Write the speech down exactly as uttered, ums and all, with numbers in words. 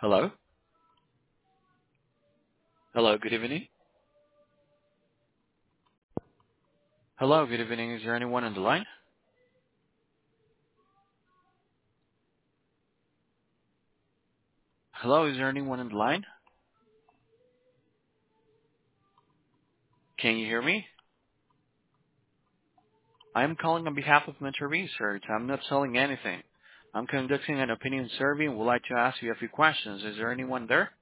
Hello? Hello, good evening. Hello, good evening. Is there anyone on the line? Hello, is there anyone on the line? Can you hear me? I am calling on behalf of Mentor Research. I'm not selling anything. I'm conducting an opinion survey and would like to ask you a few questions. Is there anyone there?